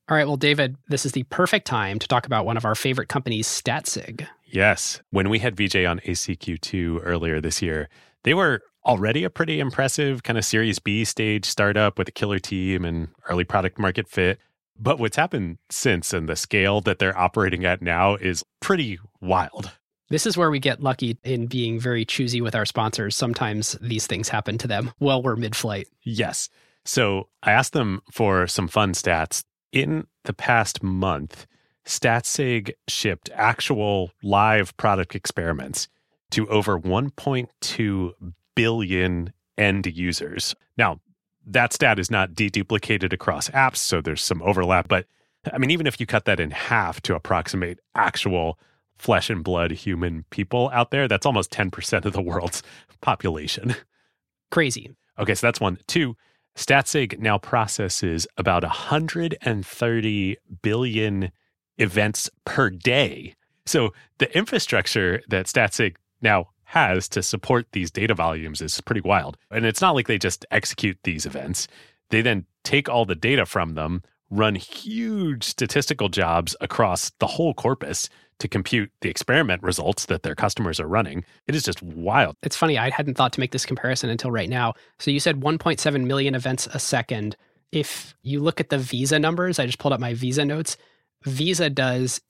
All right, well, David, this is the perfect time to talk about one of our favorite companies, Statsig. Yes. When we had VJ on ACQ2 earlier this year, they were already a pretty impressive kind of Series B stage startup with a killer team and early product market fit. But what's happened since and the scale that they're operating at now is pretty wild. This is where we get lucky in being very choosy with our sponsors. Sometimes these things happen to them while we're mid-flight. Yes. So I asked them for some fun stats. In the past month, Statsig shipped actual live product experiments to over 1.2 billion end users. Now, that stat is not deduplicated across apps, so there's some overlap. But I mean, even if you cut that in half to approximate actual flesh and blood human people out there, that's almost 10% of the world's population. Crazy. Okay, so that's one. Two, Statsig now processes about 130 billion events per day. So the infrastructure that Statsig now has to support these data volumes is pretty wild. And it's not like they just execute these events. They then take all the data from them, run huge statistical jobs across the whole corpus to compute the experiment results that their customers are running. It is just wild. It's funny, I hadn't thought to make this comparison until right now. So you said 1.7 million events a second. If you look at the Visa numbers, I just pulled up my Visa notes. Visa does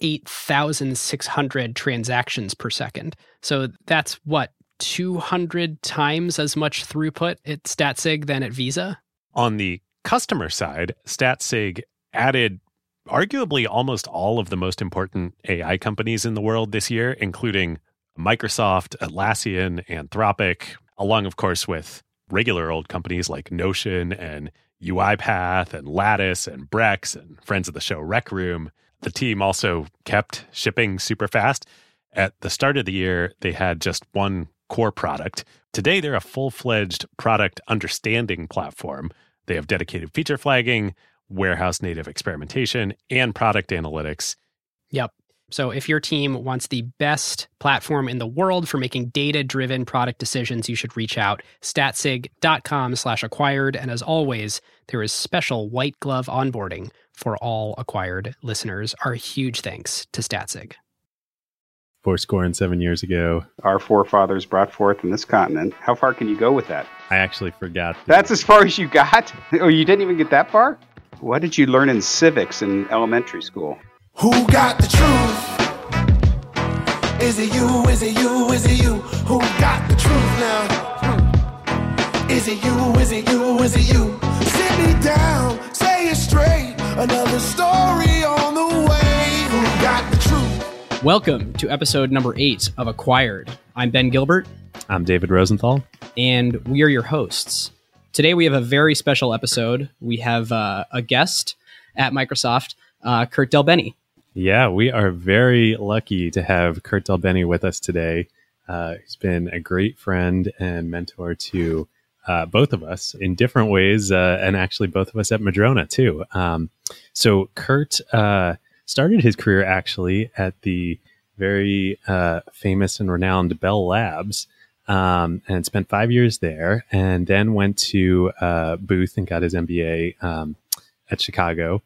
8,600 transactions per second. So that's what, 200 times as much throughput at Statsig than at Visa? On the customer side, Statsig added arguably almost all of the most important AI companies in the world this year, including Microsoft, Atlassian, Anthropic, along, of course, with regular old companies like Notion and UiPath and Lattice and Brex and friends of the show Rec Room. The team also kept shipping super fast. At the start of the year, they had just one core product. Today, they're a full-fledged product understanding platform. They have dedicated feature flagging, warehouse native experimentation, and product analytics. Yep. So if your team wants the best platform in the world for making data-driven product decisions, you should reach out. Statsig.com/acquired. And as always, there is special white glove onboarding for all acquired listeners. Our huge thanks to Statsig. 7 years ago, our forefathers brought forth in this continent. How far can you go with that? I actually forgot. That's as far as you got? Oh, you didn't even get that far? What did you learn in civics in elementary school? Who got the truth? Is it you? Is it you? Is it you? Who got the truth now? Is it you? Is it you? Is it you? Sit me down, say it straight. Another story on the way. Who got the truth? Welcome to episode number 8 of Acquired. I'm Ben Gilbert. I'm David Rosenthal. And we are your hosts. Today we have a very special episode. We have a guest at Microsoft, Kurt Del Bene. Yeah, we are very lucky to have Kurt Del Bene with us today. He's been a great friend and mentor to both of us in different ways, and actually both of us at Madrona too. So Kurt started his career actually at the very famous and renowned Bell Labs, and spent 5 years there, and then went to Booth and got his MBA at Chicago.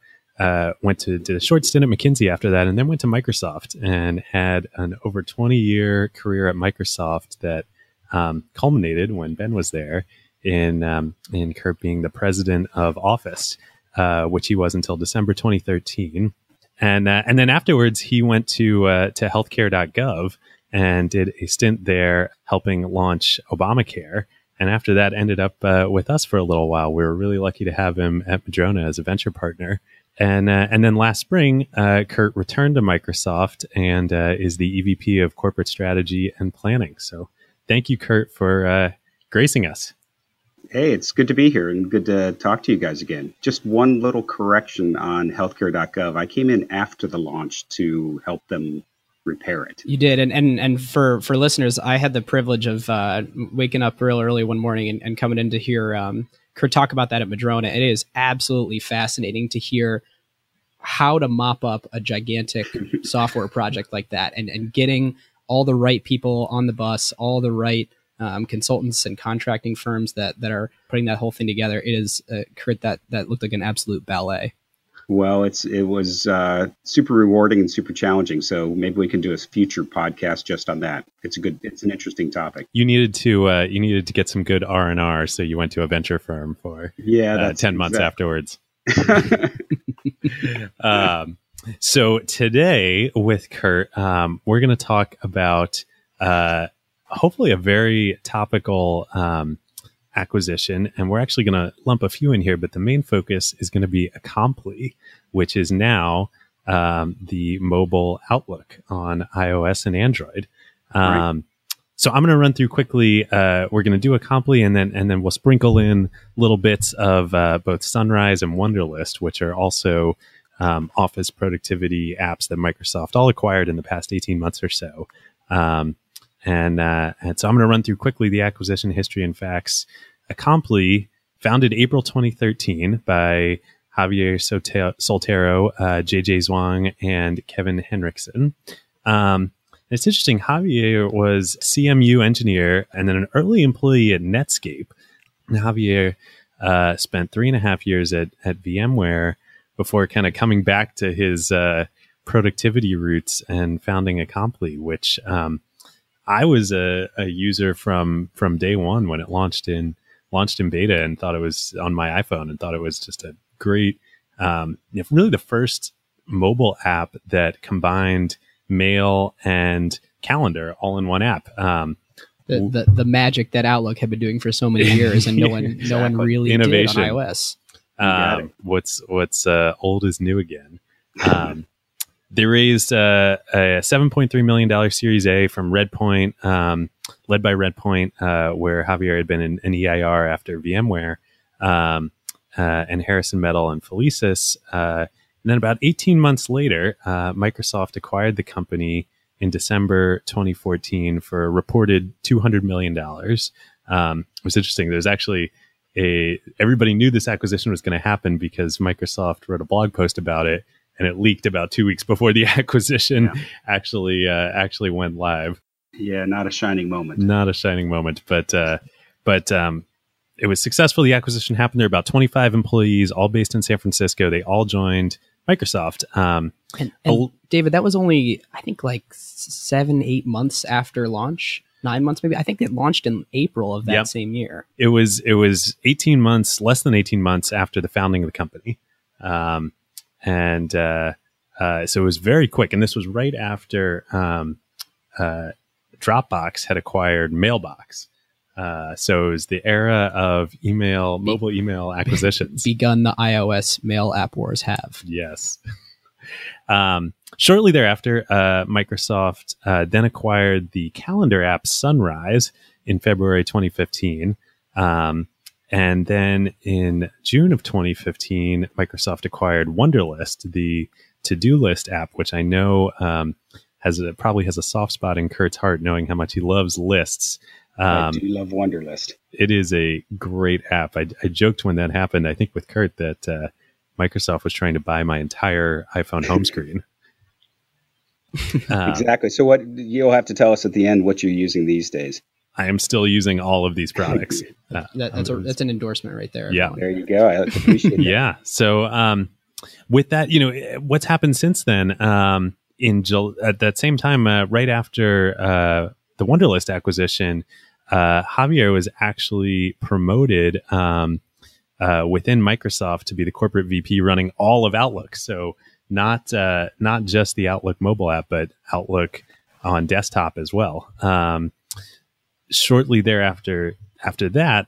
Did a short stint at McKinsey after that, and then went to Microsoft and had an over 20-year career at Microsoft that culminated when Ben was there in Kurt being the president of Office, which he was until December 2013. And then afterwards, he went to healthcare.gov and did a stint there helping launch Obamacare. And after that, ended up with us for a little while. We were really lucky to have him at Madrona as a venture partner. And then last spring, Kurt returned to Microsoft and is the EVP of Corporate Strategy and Planning. So thank you, Kurt, for gracing us. Hey, it's good to be here and good to talk to you guys again. Just one little correction on healthcare.gov. I came in after the launch to help them repair it. You did. And for listeners, I had the privilege of waking up real early one morning and coming in to hear Kurt talk about that at Madrona. It is absolutely fascinating to hear how to mop up a gigantic software project like that and getting all the right people on the bus, all the right consultants and contracting firms that are putting that whole thing together. It is, Kurt, that looked like an absolute ballet. Well, it was super rewarding and super challenging. So maybe we can do a future podcast just on that. It's an interesting topic. You needed to get some good R&R, so you went to a venture firm for that's 10 months afterwards. So today with Kurt, we're going to talk about hopefully a very topical acquisition, and we're actually going to lump a few in here, but the main focus is going to be Acompli, which is now the mobile Outlook on iOS and Android. Right. So I'm going to run through quickly. We're going to do Acompli, and then we'll sprinkle in little bits of both Sunrise and Wunderlist, which are also office productivity apps that Microsoft all acquired in the past 18 months or so. And so I'm going to run through quickly the acquisition history and facts. Acompli, founded April 2013 by Javier Soltero, JJ Zhuang, and Kevin Henriksen. It's interesting. Javier was CMU engineer and then an early employee at Netscape. And Javier spent 3.5 years at VMware before kind of coming back to his productivity roots and founding Acompli, which I was a user from day one when it launched in beta, and thought it was on my iPhone, and thought it was just a great, really the first mobile app that combined mail and calendar all in one app. The magic that Outlook had been doing for so many years, and no one really Innovation. did on iOS. What's old is new again. They raised a $7.3 million Series A from Redpoint, led by Redpoint, where Javier had been an EIR after VMware, and Harrison Metal and Felicis. And then about 18 months later, Microsoft acquired the company in December 2014 for a reported $200 million. It was interesting. There's actually everybody knew this acquisition was going to happen because Microsoft wrote a blog post about it, and it leaked about 2 weeks before the acquisition actually went live. Yeah, not a shining moment. Not a shining moment, but it was successful. The acquisition happened. There were about 25 employees, all based in San Francisco. They all joined Microsoft. And David, that was only, I think, like 7-8 months after launch. 9 months, maybe. I think it launched in April of that same year. It was 18 months, less than 18 months after the founding of the company. So it was very quick. And this was right after Dropbox had acquired Mailbox. So it was the era of mobile email acquisitions. Begun the iOS mail app wars have. Yes. Shortly thereafter, Microsoft then acquired the calendar app Sunrise in February 2015. And then in June of 2015, Microsoft acquired Wunderlist, the to-do list app, which I know probably has a soft spot in Kurt's heart, knowing how much he loves lists. I do love Wunderlist. It is a great app. I joked when that happened, I think with Kurt, that Microsoft was trying to buy my entire iPhone home screen. Exactly. So what you'll have to tell us at the end what you're using these days. I am still using all of these products. That's an endorsement right there. Yeah. Everyone. There you go. I appreciate that. Yeah. So with that, what's happened since then? At that same time, right after the Wunderlist acquisition, Javier was actually promoted within Microsoft to be the corporate VP running all of Outlook. So not just the Outlook mobile app, but Outlook on desktop as well. Shortly thereafter, after that,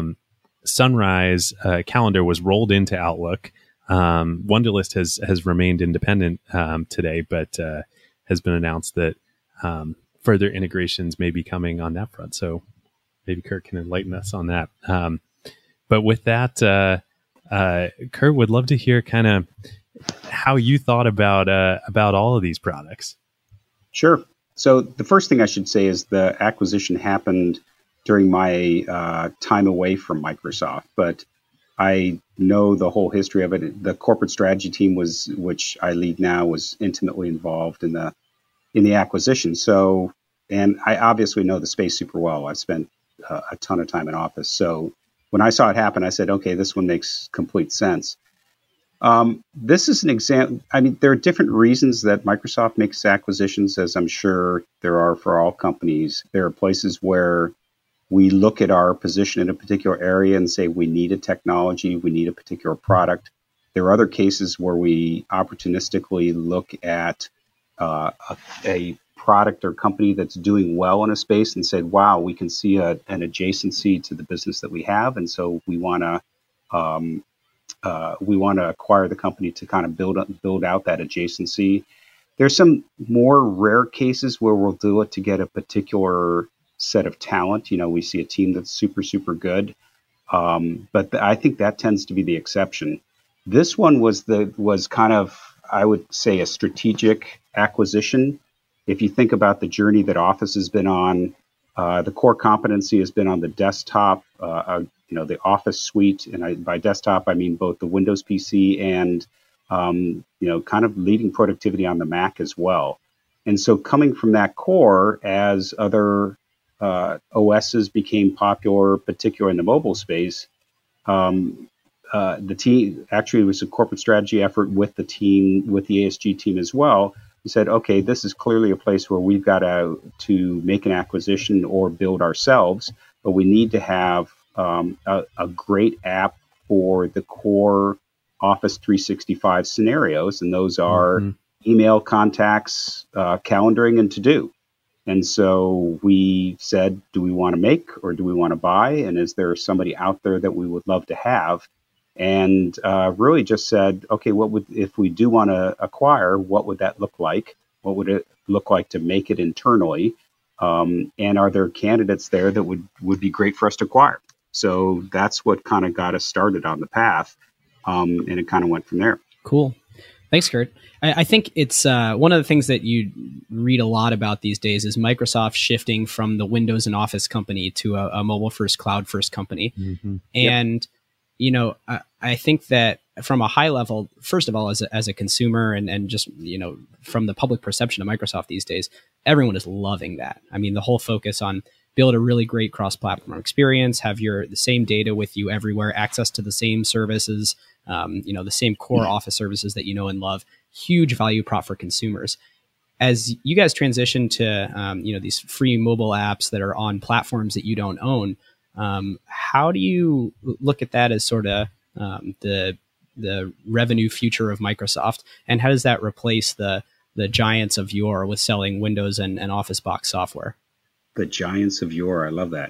Sunrise calendar was rolled into Outlook. Wunderlist has remained independent today, but has been announced that further integrations may be coming on that front. So maybe Kurt can enlighten us on that. But with that, Kurt, would love to hear kind of how you thought about all of these products. Sure. So the first thing I should say is the acquisition happened during my time away from Microsoft, but I know the whole history of it. The corporate strategy team which I lead now, was intimately involved in the acquisition. So, and I obviously know the space super well. I've spent a ton of time in Office. So when I saw it happen, I said, okay, this one makes complete sense. This is an example. I mean, there are different reasons that Microsoft makes acquisitions, as I'm sure there are for all companies. There are places where we look at our position in a particular area and say we need a technology, we need a particular product. There are other cases where we opportunistically look at a product or company that's doing well in a space and said, wow, we can see an adjacency to the business that we have. And so we want to acquire the company to kind of build out that adjacency. There's some more rare cases where we'll do it to get a particular set of talent. You know, we see a team that's super, super good. But I think that tends to be the exception. This one was kind of, I would say, a strategic acquisition. If you think about the journey that Office has been on, the core competency has been on the desktop, the Office suite. And by desktop, I mean both the Windows PC and, kind of leading productivity on the Mac as well. And so coming from that core, as other OSs became popular, particularly in the mobile space, the team actually was a corporate strategy effort with the team, with the ASG team as well. We said, okay, this is clearly a place where we've got to make an acquisition or build ourselves, but we need to have a great app for the core Office 365 scenarios, and those are email, contacts, calendaring, and to-do. And so we said, do we want to make or do we want to buy? And is there somebody out there that we would love to have? And really just said, okay, if we do want to acquire, what would that look like? What would it look like to make it internally? And are there candidates there that would be great for us to acquire? So that's what kind of got us started on the path. And it kind of went from there. Cool. Thanks, Kurt. I think it's one of the things that you read a lot about these days is Microsoft shifting from the Windows and Office company to a mobile-first, cloud-first company. And, I think that from a high level, first of all, as a consumer and just, from the public perception of Microsoft these days, everyone is loving that. I mean, the whole focus on build a really great cross-platform experience, have the same data with you everywhere, access to the same services, the same core Office services that you know and love. Huge value prop for consumers. As you guys transition to these free mobile apps that are on platforms that you don't own, how do you look at that as sort of the revenue future of Microsoft, and how does that replace the giants of yore with selling Windows and Office box software? The giants of yore, I love that.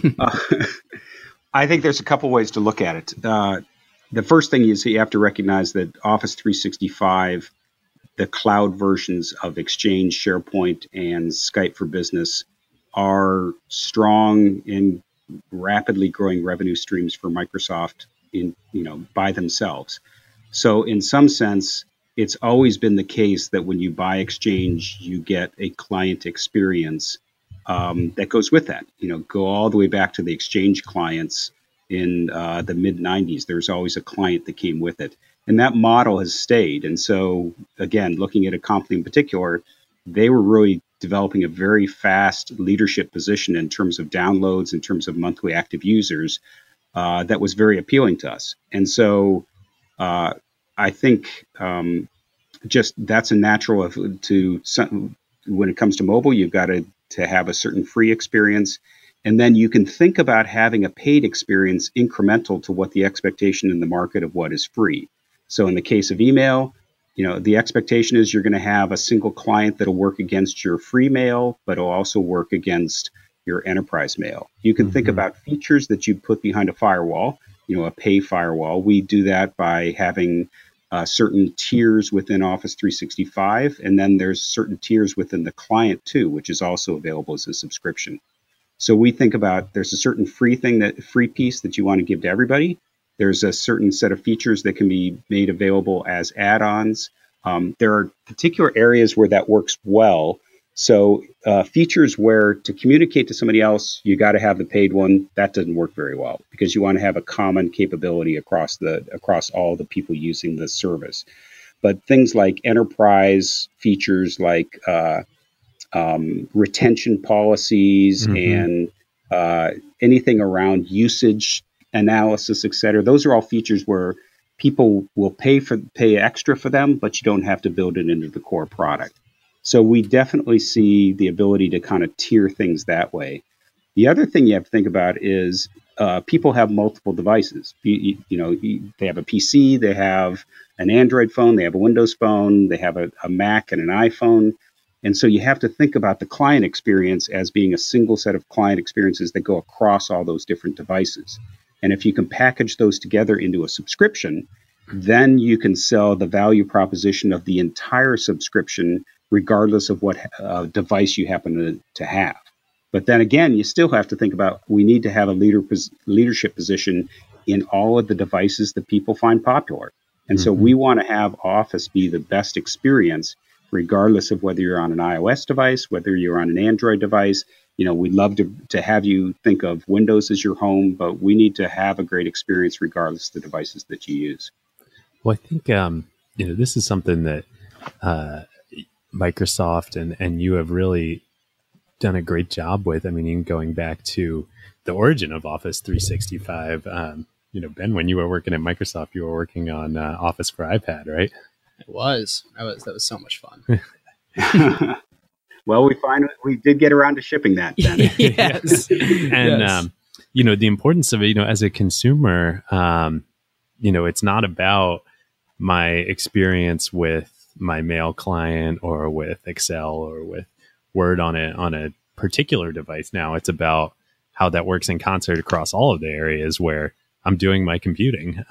I think there's a couple ways to look at it. The first thing is you have to recognize that Office 365, the cloud versions of Exchange, SharePoint, and Skype for Business are strong and rapidly growing revenue streams for Microsoft by themselves. So in some sense, it's always been the case that when you buy Exchange, you get a client experience that goes with that. Go all the way back to the Exchange clients in the mid-90s. There's always a client that came with it. And that model has stayed. And so, again, looking at Acompli in particular, they were really developing a very fast leadership position in terms of downloads, in terms of monthly active users, that was very appealing to us. And so I think just that's a natural when it comes to mobile, you've got to have a certain free experience. And then you can think about having a paid experience incremental to what the expectation in the market of what is free. So in the case of email, the expectation is you're going to have a single client that'll work against your free mail, but it'll also work against your enterprise mail. You can think about features that you put behind a firewall, a pay firewall. We do that by having certain tiers within Office 365, and then there's certain tiers within the client too, which is also available as a subscription. So we think about there's a certain free piece that you want to give to everybody. There's a certain set of features that can be made available as add-ons. There are particular areas where that works well. So features where to communicate to somebody else, you got to have the paid one. That doesn't work very well because you want to have a common capability across all the people using the service. But things like enterprise features like retention policies and anything around usage analysis, et cetera. Those are all features where people will pay extra for them, but you don't have to build it into the core product. So we definitely see the ability to kind of tier things that way. The other thing you have to think about is people have multiple devices. They have a PC, they have an Android phone, they have a Windows phone, they have a Mac and an iPhone. And so you have to think about the client experience as being a single set of client experiences that go across all those different devices. And if you can package those together into a subscription, then you can sell the value proposition of the entire subscription, regardless of what device you happen to have. But then again, you still have to think about, we need to have a leadership position in all of the devices that people find popular. And so we want to have Office be the best experience, regardless of whether you're on an iOS device, whether you're on an Android device. We'd love to have you think of Windows as your home, but we need to have a great experience regardless of the devices that you use. Well, I think, this is something that Microsoft and you have really done a great job with. I mean, even going back to the origin of Office 365, Ben, when you were working at Microsoft, you were working on Office for iPad, right? It was. That was so much fun. Well, we did get around to shipping that then. Yes. And, yes. The importance of it, as a consumer, it's not about my experience with my mail client or with Excel or with Word on a particular device. Now it's about how that works in concert across all of the areas where I'm doing my computing.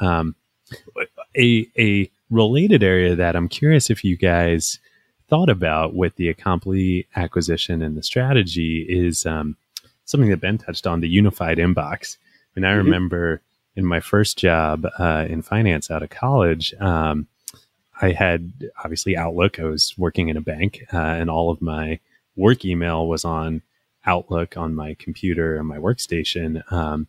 A related area that I'm curious if you guys thought about with the Acompli acquisition and the strategy is something that Ben touched on, the unified inbox. And I remember in my first job in finance out of college, I had obviously Outlook. I was working in a bank and all of my work email was on Outlook on my computer and my workstation.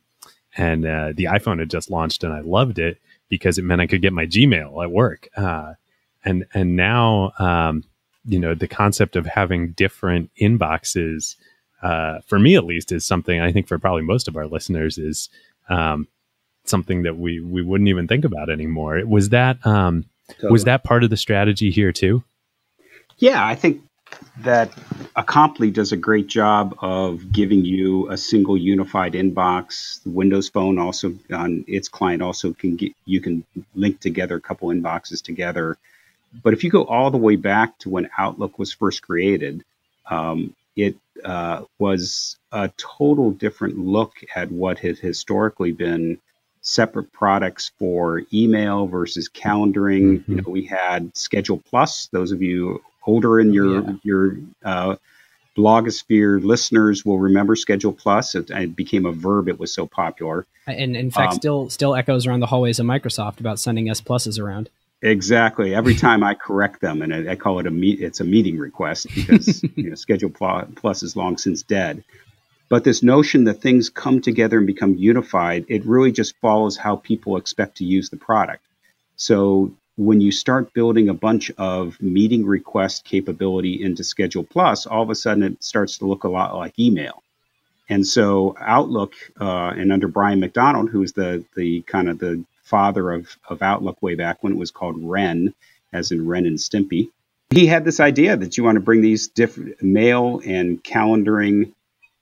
And the iPhone had just launched and I loved it because it meant I could get my Gmail at work. And now, the concept of having different inboxes, for me at least, is something I think for probably most of our listeners is something that we wouldn't even think about anymore. Was that part of the strategy here too? Yeah, I think that Acompli does a great job of giving you a single unified inbox. The Windows Phone also on its client also you can link together a couple inboxes together. But if you go all the way back to when Outlook was first created, it was a total different look at what had historically been separate products for email versus calendaring. We had Schedule Plus. Those of you older in your blogosphere listeners will remember Schedule Plus. It became a verb. It was so popular. And in fact, still echoes around the hallways of Microsoft about sending S pluses around. Exactly. Every time I correct them, and I call it it's a meeting request because Schedule Plus is long since dead. But this notion that things come together and become unified, it really just follows how people expect to use the product. So when you start building a bunch of meeting request capability into Schedule Plus, all of a sudden it starts to look a lot like email. And so Outlook, and under Brian McDonald, who is the kind of the father of Outlook way back when it was called Ren, as in Ren and Stimpy, he had this idea that you want to bring these different mail and calendaring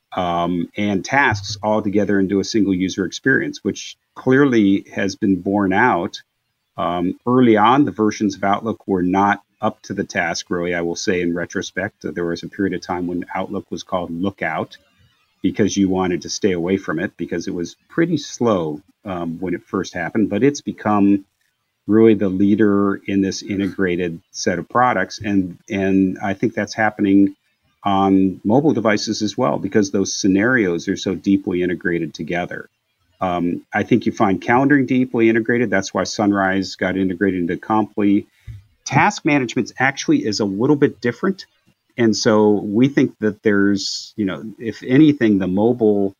and tasks all together into a single user experience, which clearly has been borne out. Early on, the versions of Outlook were not up to the task, really, I will say in retrospect. There was a period of time when Outlook was called Lookout because you wanted to stay away from it because it was pretty slow when it first happened. But it's become really the leader in this integrated set of products. And I think that's happening on mobile devices as well because those scenarios are so deeply integrated together. I think you find calendaring deeply integrated. That's why Sunrise got integrated into Acompli. Task management actually is a little bit different. And so we think that there's, if anything, the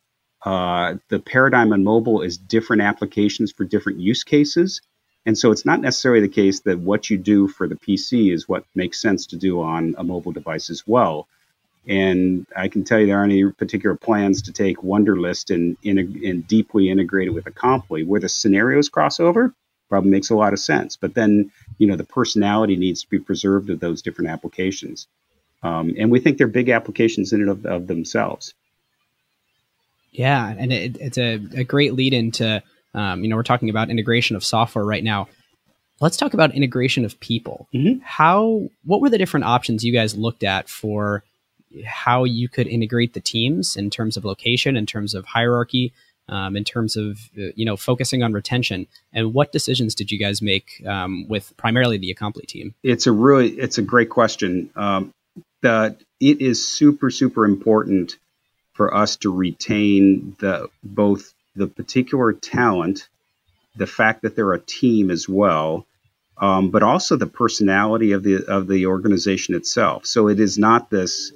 paradigm on mobile is different applications for different use cases. And so it's not necessarily the case that what you do for the PC is what makes sense to do on a mobile device as well. And I can tell you there aren't any particular plans to take Wunderlist and deeply integrate it with Acompli where the scenarios cross over. probably makes a lot of sense. But then, the personality needs to be preserved of those different applications. And we think they're big applications in and of themselves. Yeah, and it's a great lead into, we're talking about integration of software right now. Let's talk about integration of people. Mm-hmm. What were the different options you guys looked at for how you could integrate the teams in terms of location, in terms of hierarchy, in terms of, focusing on retention? And what decisions did you guys make with primarily the Acompli team? It's a great question. It is super, super important for us to retain both the particular talent, the fact that they're a team as well, but also the personality of the organization itself. So it is not this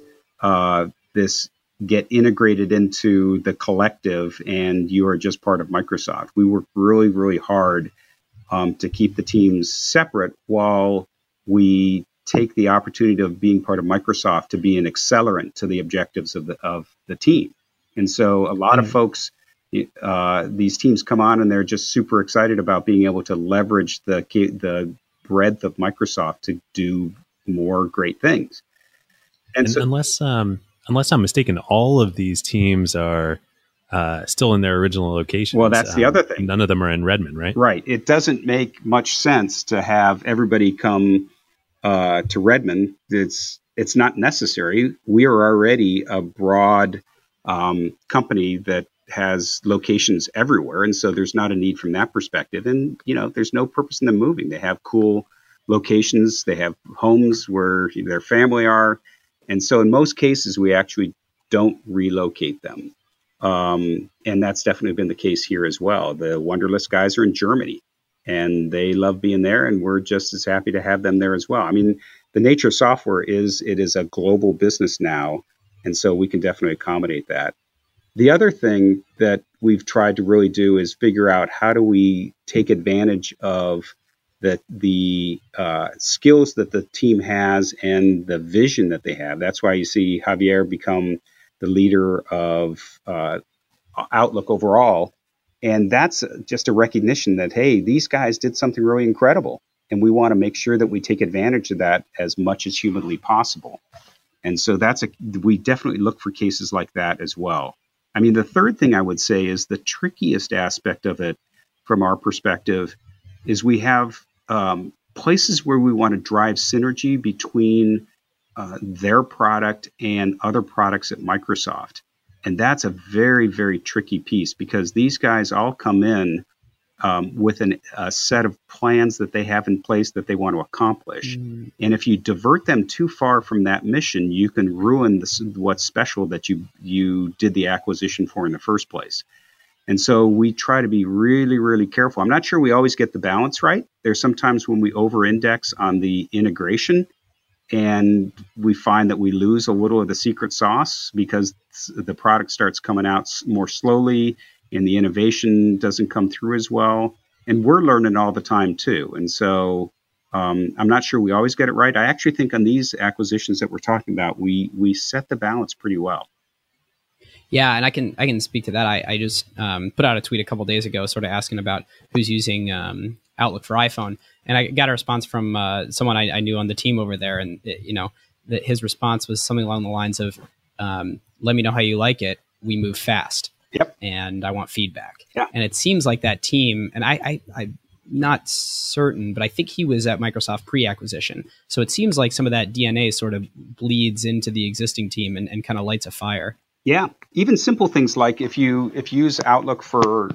get integrated into the collective and you are just part of Microsoft. We work really, really hard to keep the teams separate while we take the opportunity of being part of Microsoft to be an accelerant to the objectives of the team. And so a lot of folks, these teams come on and they're just super excited about being able to leverage the breadth of Microsoft to do more great things. And so, unless I'm mistaken, all of these teams are still in their original locations. Well, that's the other thing. None of them are in Redmond, right? Right. It doesn't make much sense to have everybody come to Redmond. It's not necessary. We are already a broad company that has locations everywhere, and so there's not a need from that perspective. And there's no purpose in them moving. They have cool locations. They have homes where their family are, and so in most cases we actually don't relocate them. And that's definitely been the case here as well. The Wunderlist guys are in Germany, and they love being there, and we're just as happy to have them there as well. I mean, the nature of software is a global business now, and so we can definitely accommodate that. The other thing that we've tried to really do is figure out how do we take advantage of the skills that the team has and the vision that they have. That's why you see Javier become the leader of Outlook overall. And that's just a recognition that, hey, these guys did something really incredible. And we want to make sure that we take advantage of that as much as humanly possible. And so we definitely look for cases like that as well. I mean, the third thing I would say is the trickiest aspect of it from our perspective is we have places where we want to drive synergy between their product and other products at Microsoft. And that's a very, very tricky piece because these guys all come in with a set of plans that they have in place that they want to accomplish. And if you divert them too far from that mission, you can ruin what's special that you did the acquisition for in the first place. And so we try to be really, really careful. I'm not sure we always get the balance right. There's sometimes when we over-index on the integration, and we find that we lose a little of the secret sauce because the product starts coming out more slowly and the innovation doesn't come through as well. And we're learning all the time too. And so I'm not sure we always get it right. I actually think on these acquisitions that we're talking about, we set the balance pretty well. Yeah, and I can speak to that. I just put out a tweet a couple days ago sort of asking about who's using Outlook for iPhone. And I got a response from someone I knew on the team over there. And, that his response was something along the lines of, let me know how you like it. We move fast. Yep. And I want feedback. Yeah. And it seems like that team, and I'm not certain, but I think he was at Microsoft pre-acquisition. So it seems like some of that DNA sort of bleeds into the existing team and kind of lights a fire. Yeah. Even simple things like if you use Outlook for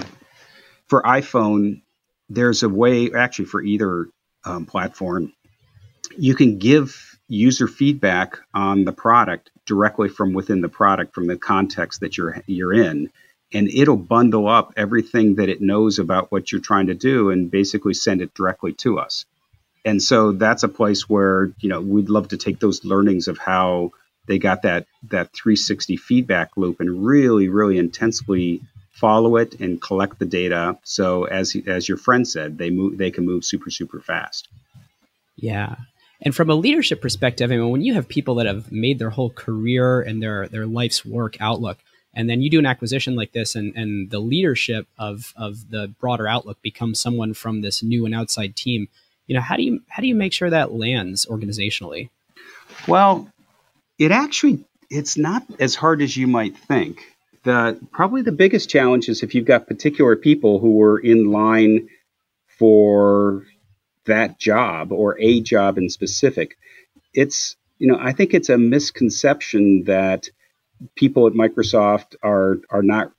iPhone, there's a way actually for either platform, you can give user feedback on the product directly from within the product, from the context that you're in, and it'll bundle up everything that it knows about what you're trying to do and basically send it directly to us. And so that's a place where we'd love to take those learnings of how they got that 360 feedback loop and really, really intensely follow it and collect the data. So as your friend said, they can move super, super fast. Yeah. And from a leadership perspective, I mean, when you have people that have made their whole career and their life's work Outlook, And then you do an acquisition like this, and the leadership of the broader Outlook becomes someone from this new and outside team. How do you make sure that lands organizationally? Well, it's not as hard as you might think. Probably the biggest challenge is if you've got particular people who were in line for that job or a job in specific. I think it's a misconception that people at Microsoft are not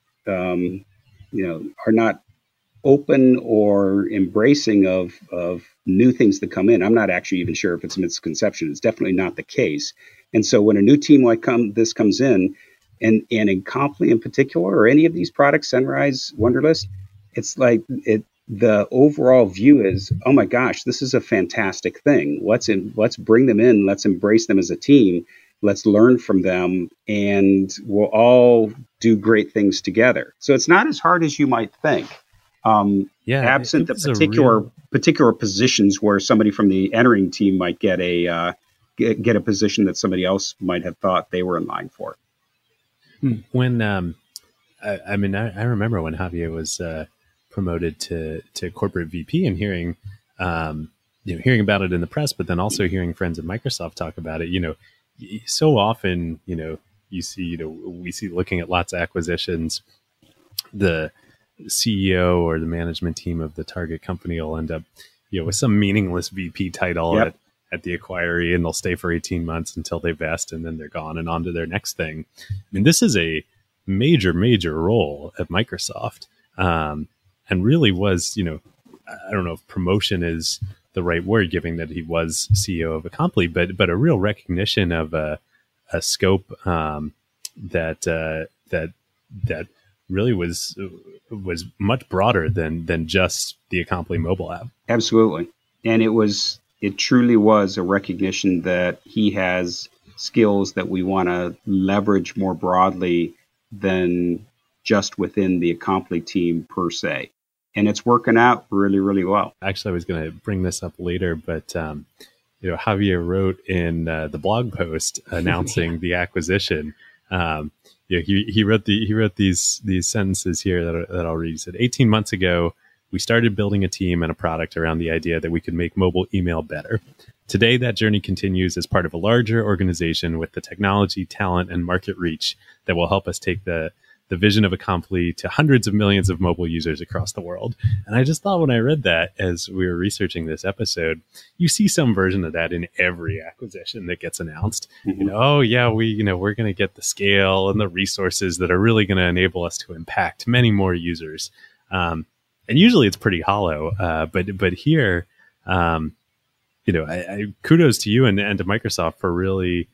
open or embracing of new things that come in. I'm not actually even sure if it's a misconception. It's definitely not the case. And so when a new team like this comes in, and in Comply in particular, or any of these products, Sunrise, Wunderlist, it's like the overall view is, oh my gosh, this is a fantastic thing. Let's bring them in. Let's embrace them as a team. Let's learn from them, and we'll all do great things together. So it's not as hard as you might think. Absent the particular positions where somebody from the entering team might get a position that somebody else might have thought they were in line for. When I remember when Javier was promoted to corporate VP, and hearing about it in the press, but then also hearing friends at Microsoft talk about it. So often, we see looking at lots of acquisitions, the CEO or the management team of the target company will end up, with some meaningless VP title at the acquiree, and they'll stay for 18 months until they vest, and then they're gone and on to their next thing. I mean, this is a major, major role at Microsoft, and really was, I don't know if promotion is the right word, given that he was CEO of Acompli, but a real recognition of a scope that really was much broader than just the Acompli mobile app. Absolutely, and it truly was a recognition that he has skills that we want to leverage more broadly than just within the Acompli team per se. And it's working out really, really well. Actually, I was going to bring this up later, but Javier wrote in the blog post announcing the acquisition. He wrote these sentences here that I'll read. He said, 18 months ago, we started building a team and a product around the idea that we could make mobile email better. Today, that journey continues as part of a larger organization with the technology, talent, and market reach that will help us take the vision of Acompli to hundreds of millions of mobile users across the world. And I just thought when I read that, as we were researching this episode, you see some version of that in every acquisition that gets announced. Mm-hmm. We're going to get the scale and the resources that are really going to enable us to impact many more users. And usually it's pretty hollow. But here, I kudos to you and to Microsoft for really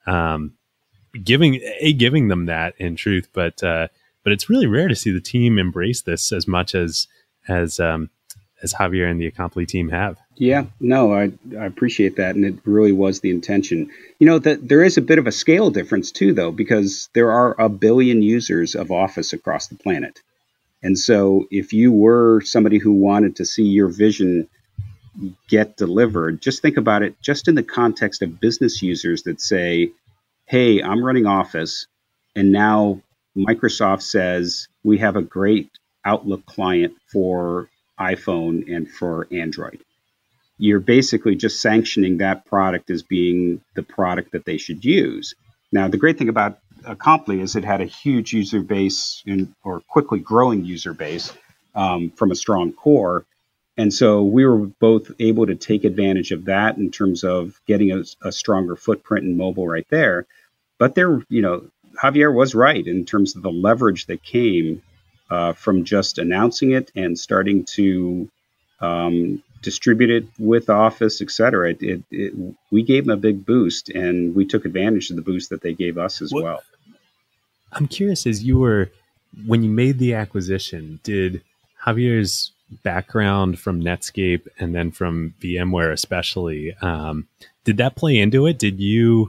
giving them that in truth, but it's really rare to see the team embrace this as much as Javier and the Acompli team have. Yeah, no, I appreciate that, and it really was the intention. That there is a bit of a scale difference too, though, because there are 1 billion users of Office across the planet, and so if you were somebody who wanted to see your vision get delivered, just think about it just in the context of business users that say, hey, I'm running Office, and now Microsoft says we have a great Outlook client for iPhone and for Android. You're basically just sanctioning that product as being the product that they should use. Now, the great thing about Acompli is it had a huge user base or quickly growing user base from a strong core. And so we were both able to take advantage of that in terms of getting a stronger footprint in mobile right there. But Javier was right in terms of the leverage that came from just announcing it and starting to distribute it with Office, et cetera. We gave them a big boost, and we took advantage of the boost that they gave us as well. I'm curious, when you made the acquisition, did Javier's background from Netscape and then from VMware especially, did that play into it? Did you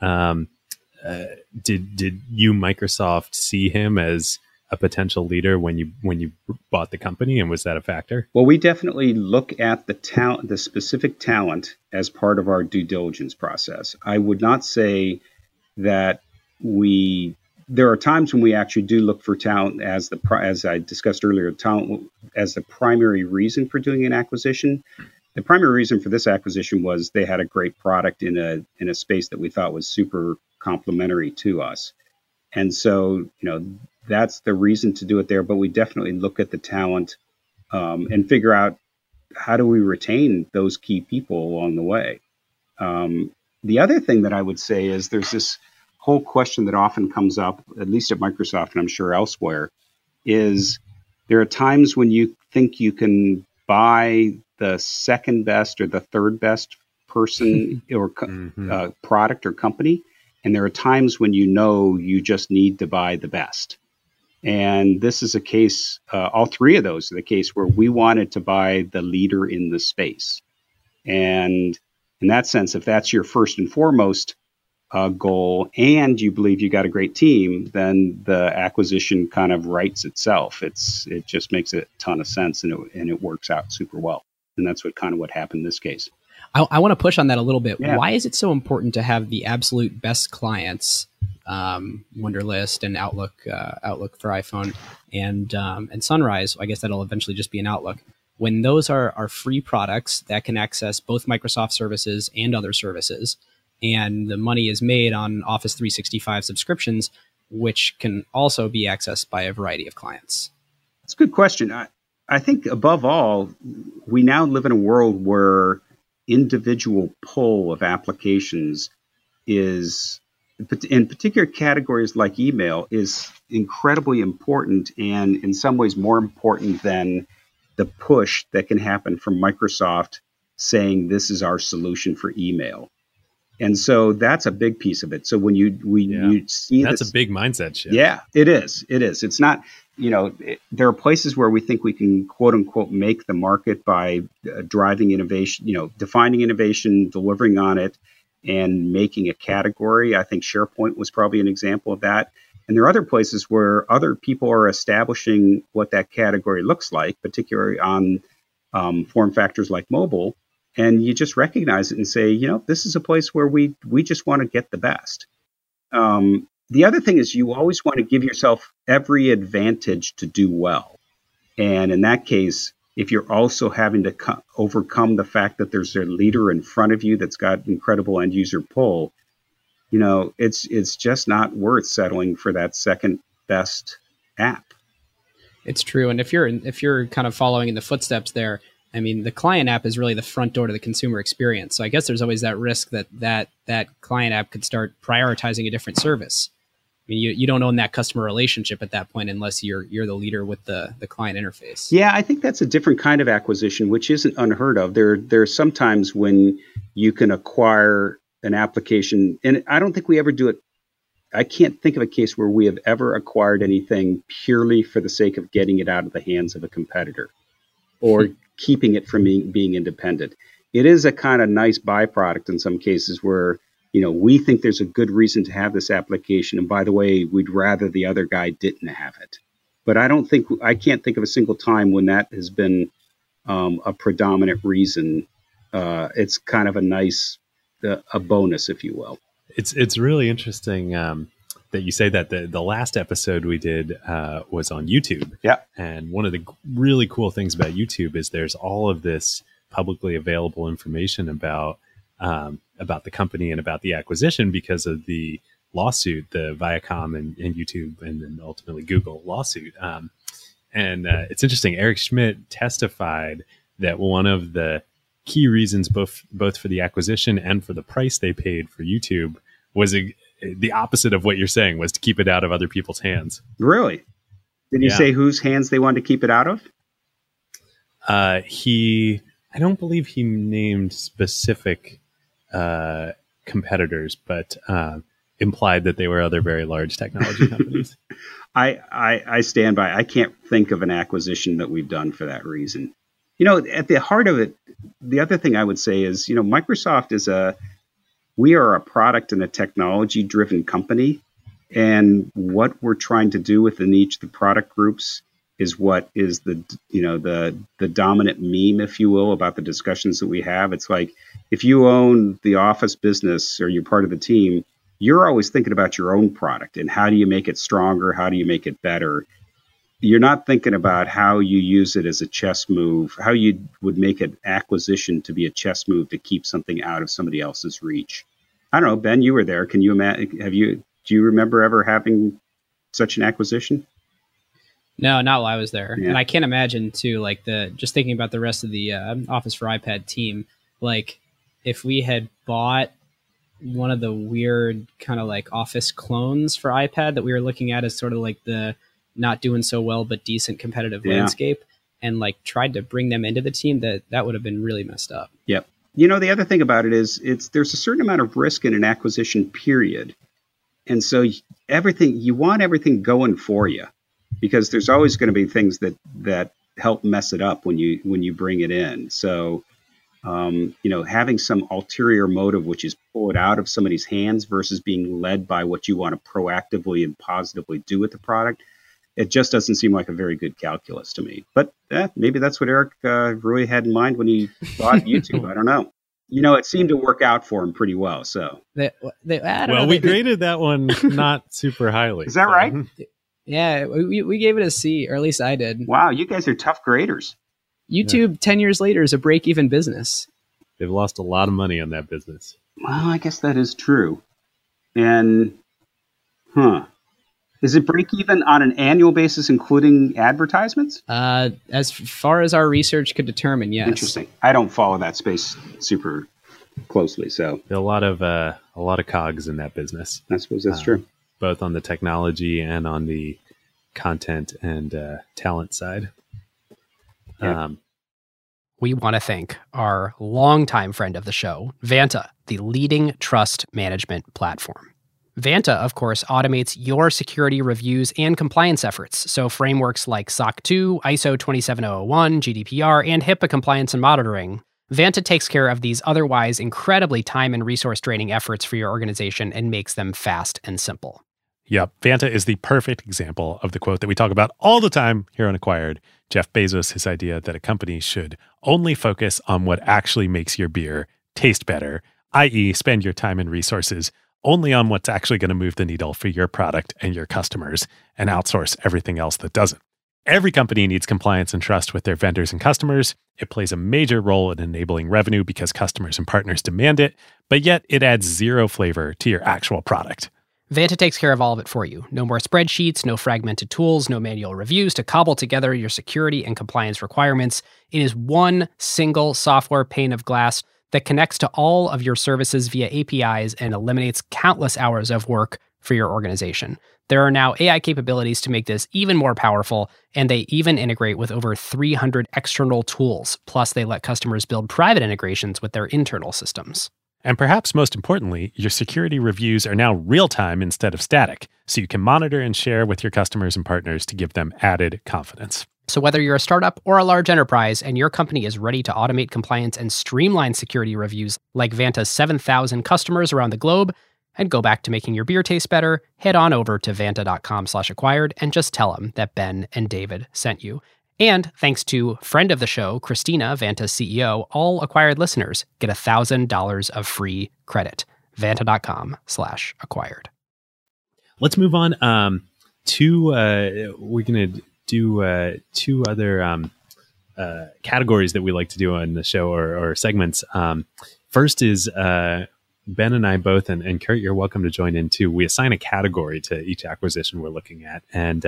Microsoft see him as a potential leader when you bought the company, and was that a factor? Well, we definitely look at the specific talent as part of our due diligence process. I would not say that we there are times when we actually do look for talent as I discussed earlier, talent as the primary reason for doing an acquisition. The primary reason for this acquisition was they had a great product in a space that we thought was super complementary to us. And so, that's the reason to do it there. But we definitely look at the talent and figure out how do we retain those key people along the way. The other thing that I would say is there's this whole question that often comes up, at least at Microsoft and I'm sure elsewhere, is there are times when you think you can buy the second best or the third best person or product or company. And there are times when you just need to buy the best. And this is a case, all three of those are the case where we wanted to buy the leader in the space. And in that sense, if that's your first and foremost goal and you believe you got a great team, then the acquisition kind of writes itself. It just makes a ton of sense and it works out super well. And that's what happened in this case. I want to push on that a little bit. Yeah. Why is it so important to have the absolute best clients, Wunderlist and Outlook for iPhone and Sunrise? I guess that'll eventually just be an Outlook. When those are free products that can access both Microsoft services and other services, and the money is made on Office 365 subscriptions, which can also be accessed by a variety of clients. That's a good question. I think above all, we now live in a world where individual pull of applications is, in particular categories like email, is incredibly important and in some ways more important than the push that can happen from Microsoft saying this is our solution for email. And so that's a big piece of it. So when you see that's a big mindset shift. Yeah, it is. It's not, there are places where we think we can quote unquote make the market by driving innovation, defining innovation, delivering on it, and making a category. I think SharePoint was probably an example of that. And there are other places where other people are establishing what that category looks like, particularly on form factors like mobile. And you just recognize it and say, this is a place where we just want to get the best. The other thing is you always want to give yourself every advantage to do well. And in that case, if you're also having to overcome the fact that there's a leader in front of you that's got incredible end user pull, it's just not worth settling for that second best app. It's true. And if you're kind of following in the footsteps there, I mean, the client app is really the front door to the consumer experience. So I guess there's always that risk that client app could start prioritizing a different service. I mean, you don't own that customer relationship at that point unless you're the leader with the client interface. Yeah, I think that's a different kind of acquisition, which isn't unheard of. There are some times when you can acquire an application, and I don't think we ever do it. I can't think of a case where we have ever acquired anything purely for the sake of getting it out of the hands of a competitor or keeping it from being independent. It is a kind of nice byproduct in some cases where, we think there's a good reason to have this application. And by the way, we'd rather the other guy didn't have it. But I can't think of a single time when that has been a predominant reason. It's kind of a nice, a bonus, if you will. It's really interesting that you say that. The last episode we did was on YouTube. Yeah. And one of the really cool things about YouTube is there's all of this publicly available information about the company and about the acquisition because of the lawsuit, the Viacom and YouTube and then ultimately Google lawsuit. And it's interesting. Eric Schmidt testified that one of the key reasons both for the acquisition and for the price they paid for YouTube was the opposite of what you're saying, was to keep it out of other people's hands. Really? Did he say whose hands they wanted to keep it out of? I don't believe he named specific competitors, but implied that they were other very large technology companies. I stand by. I can't think of an acquisition that we've done for that reason. At the heart of it, the other thing I would say is, Microsoft we are a product and a technology driven company. And what we're trying to do within each of the product groups is what is the dominant meme, if you will, about the discussions that we have. It's like, if you own the Office business or you're part of the team, you're always thinking about your own product and how do you make it stronger? How do you make it better? You're not thinking about how you use it as a chess move, how you would make an acquisition to be a chess move to keep something out of somebody else's reach. I don't know, Ben, you were there. Can you imagine? Do you remember ever having such an acquisition? No, not while I was there. Yeah. And I can't imagine too, like just thinking about the rest of the Office for iPad team, like if we had bought one of the weird kind of like Office clones for iPad that we were looking at as sort of like the not doing so well but decent competitive landscape, and like tried to bring them into the team, that would have been really messed up. Yep. You know, the other thing about it is there's a certain amount of risk in an acquisition period. And so you want everything going for you, because there's always going to be things that help mess it up when you bring it in. So, having some ulterior motive, which is pull it out of somebody's hands versus being led by what you want to proactively and positively do with the product, it just doesn't seem like a very good calculus to me. But maybe that's what Eric really had in mind when he bought YouTube. I don't know. It seemed to work out for him pretty well. So we graded that one not super highly. Is that right? Yeah, we gave it a C, or at least I did. Wow, you guys are tough graders. YouTube 10 years later is a break-even business. They've lost a lot of money on that business. Well, I guess that is true. And, is it break even on an annual basis, including advertisements? As far as our research could determine, yes. Interesting. I don't follow that space super closely, so there are a lot of cogs in that business. I suppose that's true. Both on the technology and on the content and talent side. Yeah. We want to thank our longtime friend of the show, Vanta, the leading trust management platform. Vanta, of course, automates your security reviews and compliance efforts. So frameworks like SOC 2, ISO 27001, GDPR, and HIPAA compliance and monitoring. Vanta takes care of these otherwise incredibly time and resource draining efforts for your organization and makes them fast and simple. Yep. Vanta is the perfect example of the quote that we talk about all the time here on Acquired. Jeff Bezos, his idea that a company should only focus on what actually makes your beer taste better, i.e. spend your time and resources only on what's actually going to move the needle for your product and your customers, and outsource everything else that doesn't. Every company needs compliance and trust with their vendors and customers. It plays a major role in enabling revenue because customers and partners demand it, but yet it adds zero flavor to your actual product. Vanta takes care of all of it for you. No more spreadsheets, no fragmented tools, no manual reviews to cobble together your security and compliance requirements. It is one single software pane of glass that connects to all of your services via APIs and eliminates countless hours of work for your organization. There are now AI capabilities to make this even more powerful, and they even integrate with over 300 external tools. Plus, they let customers build private integrations with their internal systems. And perhaps most importantly, your security reviews are now real-time instead of static, so you can monitor and share with your customers and partners to give them added confidence. So whether you're a startup or a large enterprise and your company is ready to automate compliance and streamline security reviews like Vanta's 7,000 customers around the globe, and go back to making your beer taste better, head on over to vanta.com/acquired and just tell them that Ben and David sent you. And thanks to friend of the show, Christina, Vanta's CEO, all Acquired listeners get $1,000 of free credit. Vanta.com/acquired. Let's move on we're going to do two other categories that we like to do on the show or segments. First is Ben and I both, and Kurt, you're welcome to join in too. We assign a category to each acquisition we're looking at. And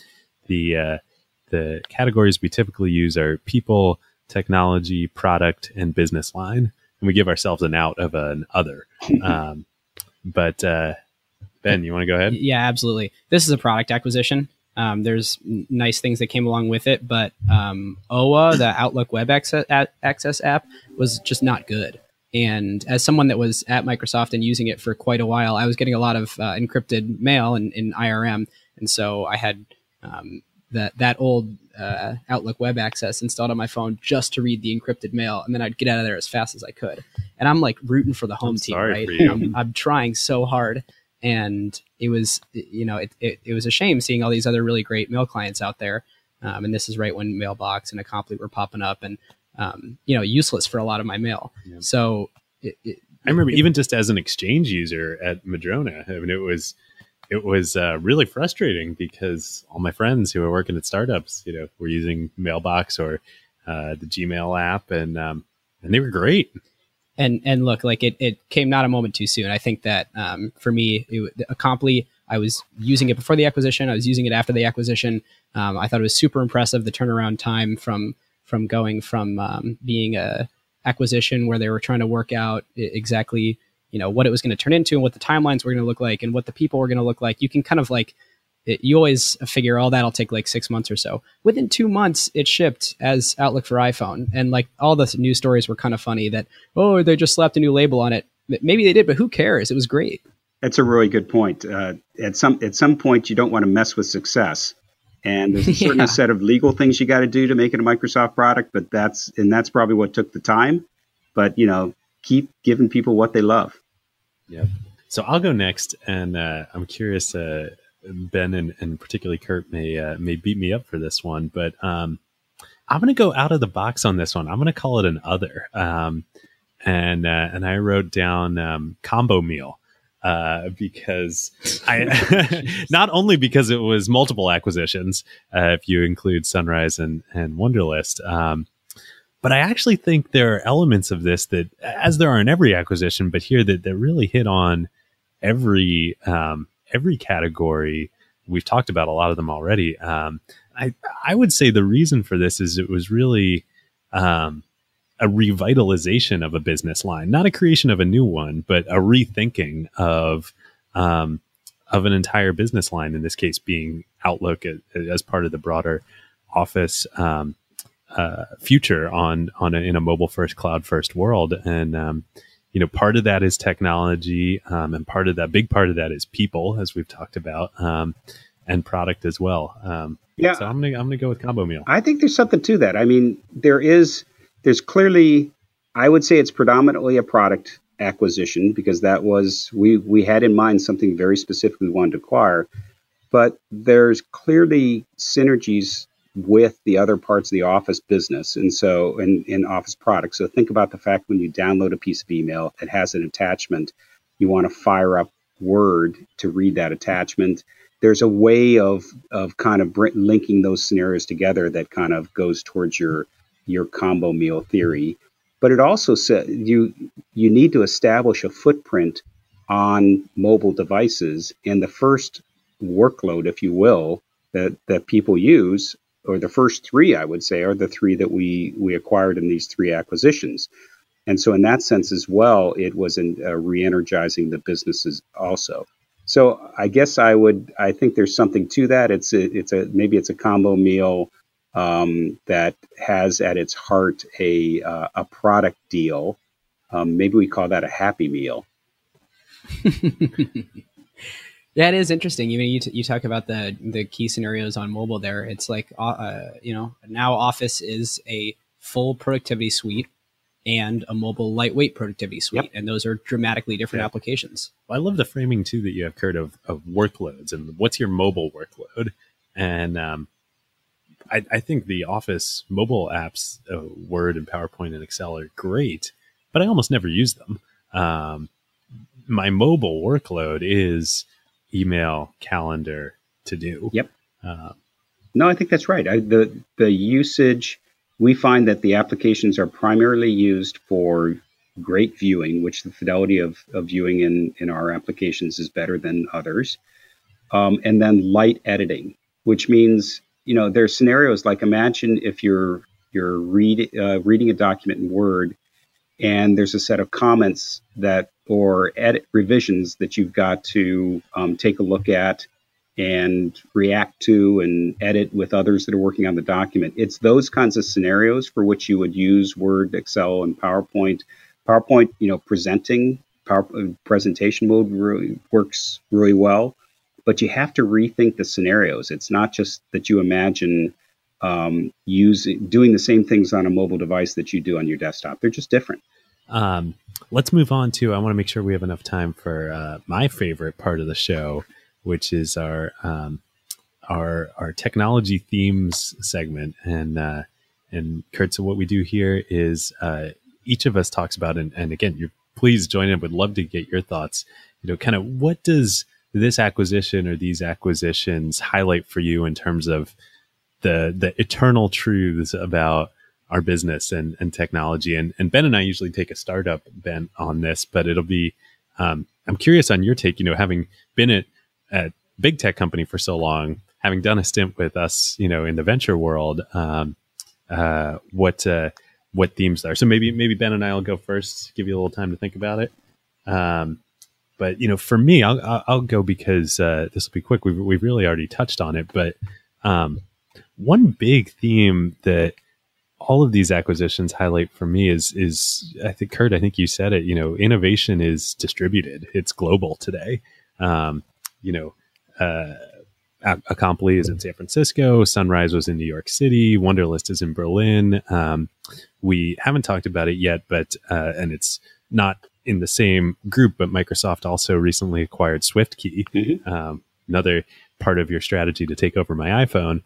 the categories we typically use are people, technology, product, and business line. And we give ourselves an out of an other. But Ben, you want to go ahead? Yeah, absolutely. This is a product acquisition. There's nice things that came along with it, but OWA, the Outlook Web Access app, was just not good. And as someone that was at Microsoft and using it for quite a while, I was getting a lot of encrypted mail in IRM. And so I had that old Outlook Web Access installed on my phone just to read the encrypted mail. And then I'd get out of there as fast as I could. And I'm like rooting for the home team, right? I'm trying so hard. And it was, it was a shame seeing all these other really great mail clients out there. And this is right when Mailbox and Acompli were popping up and, useless for a lot of my mail. Yeah. So I remember even just as an Exchange user at Madrona, I mean, it was really frustrating because all my friends who were working at startups, were using Mailbox or the Gmail app, and they were great. And look, like it came not a moment too soon. I think that for me, Acompli, I was using it before the acquisition. I was using it after the acquisition. I thought it was super impressive, the turnaround time from going from being a acquisition where they were trying to work out exactly what it was going to turn into and what the timelines were going to look like and what the people were going to look like. You can kind of you always figure all that'll take like 6 months or so. Within 2 months, it shipped as Outlook for iPhone. And like all the news stories were kind of funny that, oh, they just slapped a new label on it. Maybe they did, but who cares? It was great. That's a really good point. At some point, you don't want to mess with success. And there's a certain set of legal things you got to do to make it a Microsoft product, but that's probably what took the time. But, keep giving people what they love. Yeah. So I'll go next, and I'm curious, Ben and particularly Kurt may beat me up for this one, but I'm going to go out of the box on this one. I'm going to call it an other. And I wrote down combo meal. Because not only because it was multiple acquisitions, if you include Sunrise and Wunderlist, but I actually think there are elements of this that, as there are in every acquisition, but here that really hit on every category. We've talked about a lot of them already. I would say the reason for this is it was really a revitalization of a business line, not a creation of a new one, but a rethinking of an entire business line. In this case, being Outlook as part of the broader Office future in a mobile first, cloud first world. And part of that is technology, and big part of that is people, as we've talked about, and product as well. So I'm gonna go with combo meal. I think there's something to that. I mean, there's clearly, I would say it's predominantly a product acquisition because that was, we had in mind something very specific we wanted to acquire, but there's clearly synergies with the other parts of the Office business and so in Office products. So think about the fact when you download a piece of email, it has an attachment. You want to fire up Word to read that attachment. There's a way of kind of linking those scenarios together that kind of goes towards your combo meal theory, but it also said you need to establish a footprint on mobile devices, and the first workload, if you will, that people use, or the first three, I would say, are the three that we acquired in these three acquisitions. And so in that sense as well, it was re-energizing the businesses also. So I guess I think there's something to that. Maybe it's a combo meal that has at its heart a product deal. Maybe we call that a happy meal. Yeah, it is interesting. You talk about the key scenarios on mobile there. It's like, now Office is a full productivity suite and a mobile lightweight productivity suite. Yep. And those are dramatically different applications. Well, I love the framing too that you have, Kurt, of workloads and what's your mobile workload. And I think the Office mobile apps, Word and PowerPoint and Excel, are great, but I almost never use them. My mobile workload is email, calendar, to do. Yep. No, I think that's right. The usage, we find that the applications are primarily used for great viewing, which the fidelity of viewing in our applications is better than others. And then light editing, which means, there's scenarios like, imagine if you're reading a document in Word and there's a set of comments or edit revisions that you've got to take a look at and react to and edit with others that are working on the document. It's those kinds of scenarios for which you would use Word, Excel, and PowerPoint. PowerPoint, presentation mode really works really well, but you have to rethink the scenarios. It's not just that you imagine doing the same things on a mobile device that you do on your desktop. They're just different. Let's move on to, I want to make sure we have enough time for my favorite part of the show, which is our technology themes segment. And Kurt, so what we do here is each of us talks about, and again, you're please join in. Would love to get your thoughts. Kind of what does this acquisition or these acquisitions highlight for you in terms of the eternal truths about our business and technology? And Ben and I usually take a startup bent on this, but it'll be, I'm curious on your take, having been at big tech company for so long, having done a stint with us, in the venture world, what themes there. So maybe Ben and I will go first, give you a little time to think about it. But for me, I'll go because this will be quick. We've really already touched on it, but one big theme that all of these acquisitions highlight for me is I think, Kurt, I think you said it. Innovation is distributed. It's global today. Acompli is in San Francisco. Sunrise was in New York City. Wunderlist is in Berlin. We haven't talked about it yet, but and it's not in the same group, but Microsoft also recently acquired SwiftKey, another part of your strategy to take over my iPhone.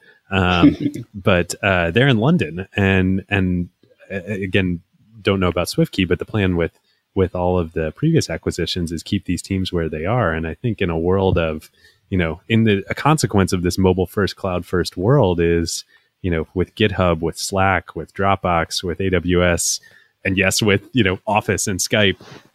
But they're in London, and again, don't know about SwiftKey, but the plan with all of the previous acquisitions is keep these teams where they are. And I think in a world of, a consequence of this mobile first, cloud first world is, with GitHub, with Slack, with Dropbox, with AWS, and yes, with, Office and Skype,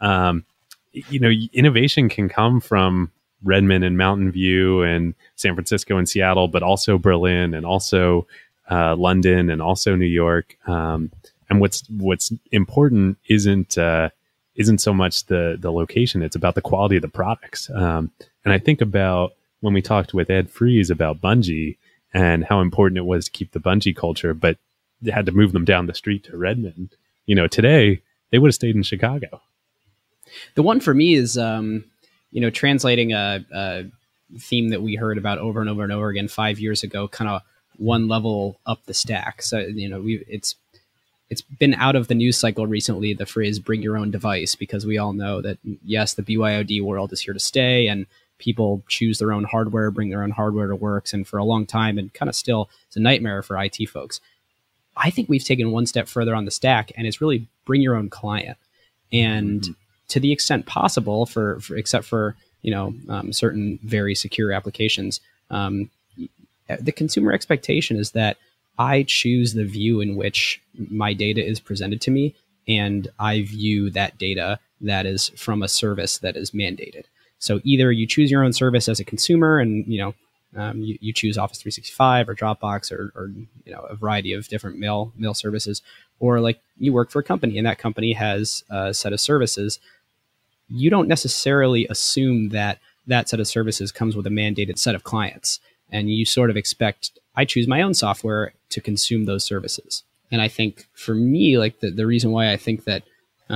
innovation can come from Redmond and Mountain View and San Francisco and Seattle, but also Berlin and also London and also New York. And what's important isn't so much the location; it's about the quality of the products. And I think about when we talked with Ed Fries about Bungie and how important it was to keep the Bungie culture, but they had to move them down the street to Redmond. Today they would have stayed in Chicago. The one for me is, translating a theme that we heard about over and over and over again 5 years ago, kind of one level up the stack. So, it's been out of the news cycle recently, the phrase "bring your own device," because we all know that, yes, the BYOD world is here to stay and people choose their own hardware, bring their own hardware to works. And for a long time, and kind of still, it's a nightmare for IT folks. I think we've taken one step further on the stack, and it's really bring your own client. And to the extent possible, except for certain very secure applications, the consumer expectation is that I choose the view in which my data is presented to me, and I view that data that is from a service that is mandated. So either you choose your own service as a consumer, and you choose Office 365 or Dropbox or a variety of different mail services, or like you work for a company and that company has a set of services. You don't necessarily assume that set of services comes with a mandated set of clients, and you sort of expect, I choose my own software to consume those services. And I think for me, like the reason why I think that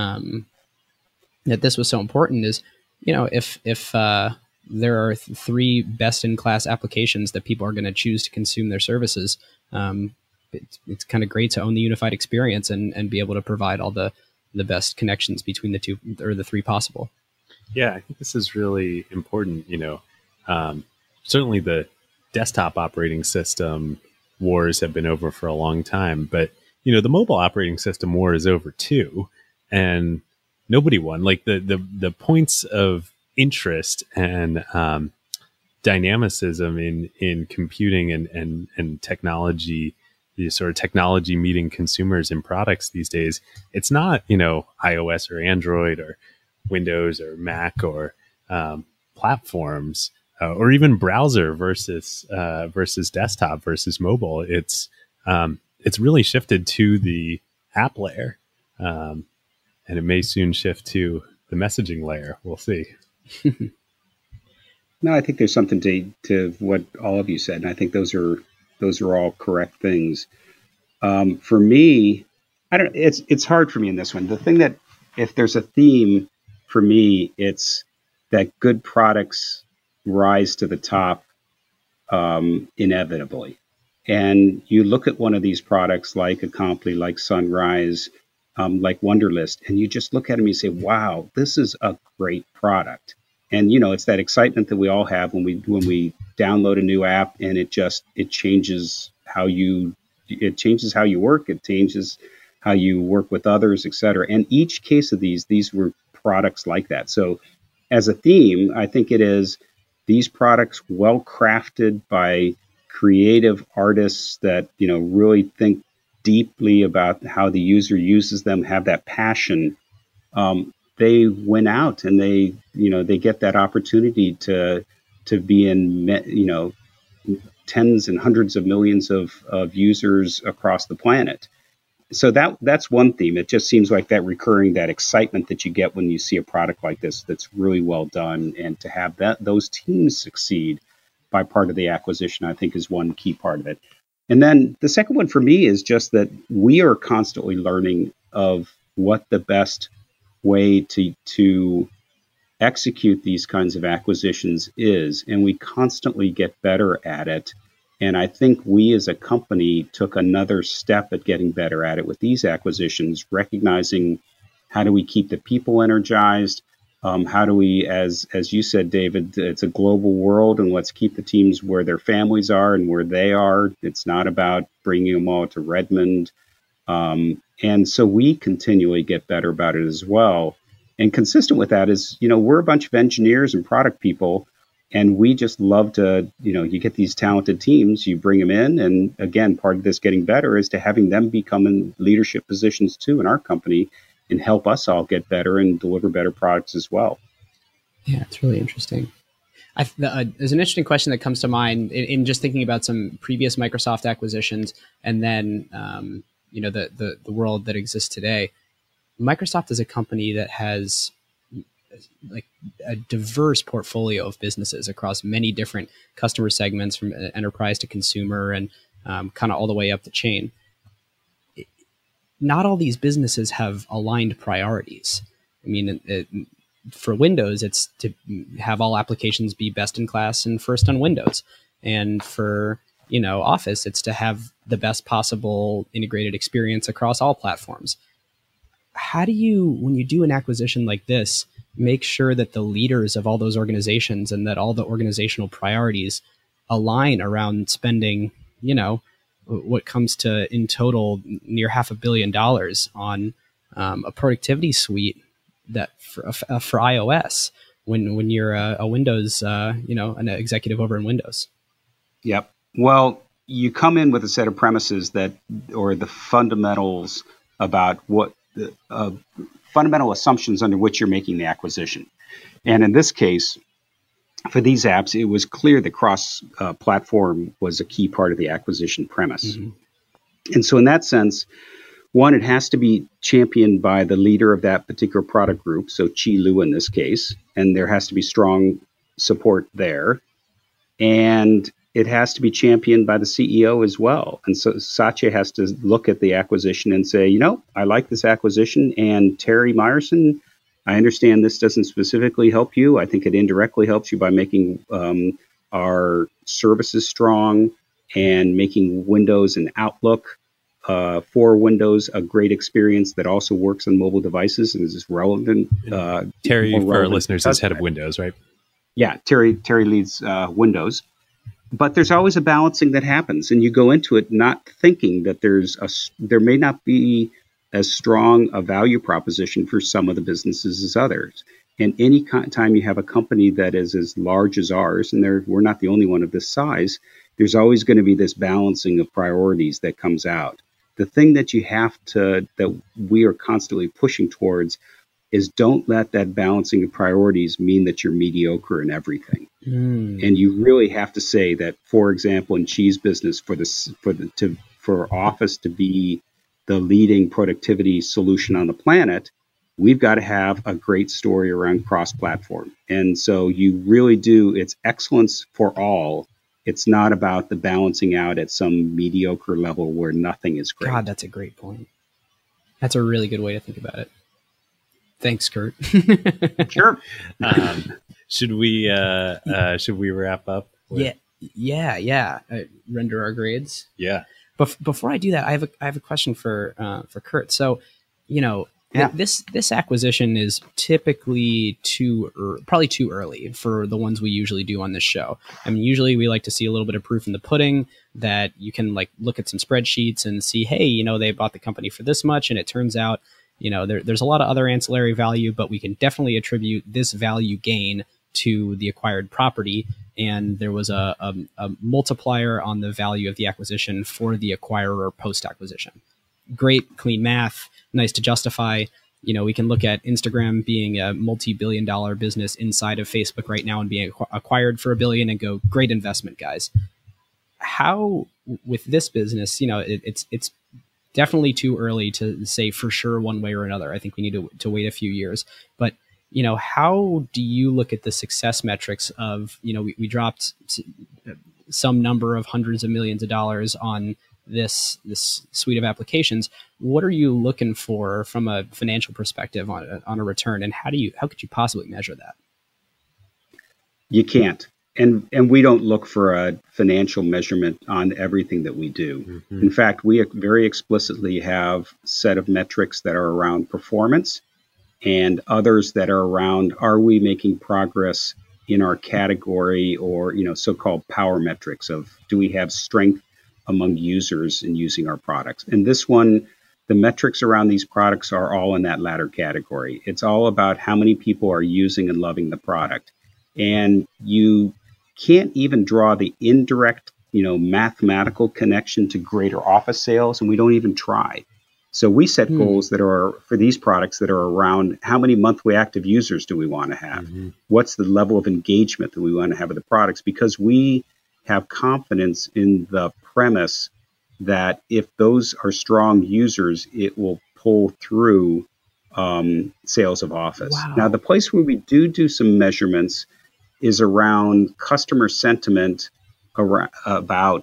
that this was so important is, if there are three best-in-class applications that people are going to choose to consume their services, it's kind of great to own the unified experience and be able to provide all the best connections between the two or the three possible. Yeah, I think this is really important. Certainly the desktop operating system wars have been over for a long time, but the mobile operating system war is over too, and nobody won. Like the points of interest and dynamicism in computing and technology, the sort of technology meeting consumers and products these days. It's not iOS or Android or Windows or Mac or platforms or even browser versus desktop versus mobile. It's really shifted to the app layer, and it may soon shift to the messaging layer. We'll see. No, I think there's something to what all of you said, and I think those are all correct things. For me, it's hard for me in this one. The thing that, if there's a theme for me, it's that good products rise to the top inevitably. And you look at one of these products like Acompli, like Sunrise, like Wunderlist, and you just look at them and you say, wow, this is a great product. And, it's that excitement that we all have when we download a new app, and it changes how you work. It changes how you work with others, et cetera. And each case of these were products like that. So as a theme, I think it is these products well crafted by creative artists that, really think deeply about how the user uses them, have that passion. They win out, and they get that opportunity to be in, tens and hundreds of millions of users across the planet. So that's one theme. It just seems like that recurring, that excitement that you get when you see a product like this that's really well done, and to have those teams succeed by part of the acquisition, I think, is one key part of it. And then the second one for me is just that we are constantly learning of what the best way to execute these kinds of acquisitions is, and we constantly get better at it. And I think we as a company took another step at getting better at it with these acquisitions, recognizing how do we keep the people energized? How do we, as you said, David, it's a global world, and let's keep the teams where their families are and where they are. It's not about bringing them all to Redmond. And so we continually get better about it as well. And consistent with that is, we're a bunch of engineers and product people, and we just love to, you get these talented teams, you bring them in. And again, part of this getting better is to having them become in leadership positions too in our company and help us all get better and deliver better products as well. Yeah, it's really interesting. There's an interesting question that comes to mind in just thinking about some previous Microsoft acquisitions, and then, the world that exists today. Microsoft is a company that has like a diverse portfolio of businesses across many different customer segments, from enterprise to consumer, and kind of all the way up the chain. Not all these businesses have aligned priorities. I mean, for Windows, it's to have all applications be best in class and first on Windows. And for, Office, it's to have the best possible integrated experience across all platforms. How do you, when you do an acquisition like this, make sure that the leaders of all those organizations and that all the organizational priorities align around spending, what comes to in total near $500 million on a productivity suite that for iOS when you're a Windows, an executive over in Windows? Yep. Well, you come in with a set of premises or the fundamentals about what the fundamental assumptions under which you're making the acquisition. And in this case, for these apps, it was clear that cross-platform was a key part of the acquisition premise. Mm-hmm. And so in that sense, one, it has to be championed by the leader of that particular product group, so Chi Lu in this case, and there has to be strong support there. And it has to be championed by the CEO as well. And so Satya has to look at the acquisition and say, I like this acquisition. And Terry Myerson, I understand this doesn't specifically help you. I think it indirectly helps you by making our services strong and making Windows and Outlook for Windows a great experience that also works on mobile devices and is relevant. Terry, for our listeners, is head of Windows, right? Yeah, Terry leads Windows. But there's always a balancing that happens, and you go into it not thinking that there may not be as strong a value proposition for some of the businesses as others. And any time you have a company that is as large as ours, and we're not the only one of this size, there's always going to be this balancing of priorities that comes out. The thing that that we are constantly pushing towards is don't let that balancing of priorities mean that you're mediocre in everything. Mm. And you really have to say that, for example, in Chi's business, for Office to be the leading productivity solution on the planet, we've got to have a great story around cross-platform. And so you really do, it's excellence for all. It's not about the balancing out at some mediocre level where nothing is great. God, that's a great point. That's a really good way to think about it. Thanks, Kurt. Sure. Should we wrap up? Yeah. Render our grades. Yeah. Before I do that, I have a question for Kurt. So, this acquisition is typically probably too early for the ones we usually do on this show. I mean, usually we like to see a little bit of proof in the pudding that you can look at some spreadsheets and see, hey, they bought the company for this much, and it turns out there's a lot of other ancillary value, but we can definitely attribute this value gain to the acquired property. And there was a multiplier on the value of the acquisition for the acquirer post-acquisition. Great, clean math, nice to justify. We can look at Instagram being a multi-billion-dollar business inside of Facebook right now and being acquired for $1 billion and go, great investment, guys. How, with this business, it's definitely too early to say for sure one way or another. I think we need to wait a few years. But, how do you look at the success metrics of, we dropped some number of hundreds of millions of dollars on this suite of applications. What are you looking for from a financial perspective on a return, and how could you possibly measure that? You can't, and we don't look for a financial measurement on everything that we do. Mm-hmm. In fact, we very explicitly have a set of metrics that are around performance, and others that are around, are we making progress in our category, or so-called power metrics of, do we have strength among users in using our products. And this one, the metrics around these products are all in that latter category. It's all about how many people are using and loving the product. And you can't even draw the indirect, mathematical connection to greater Office sales, and we don't even try. So we set goals that are, for these products, that are around how many monthly active users do we want to have? Mm-hmm. What's the level of engagement that we want to have with the products? Because we have confidence in the premise that if those are strong users, it will pull through sales of Office. Wow. Now, the place where we do some measurements is around customer sentiment about,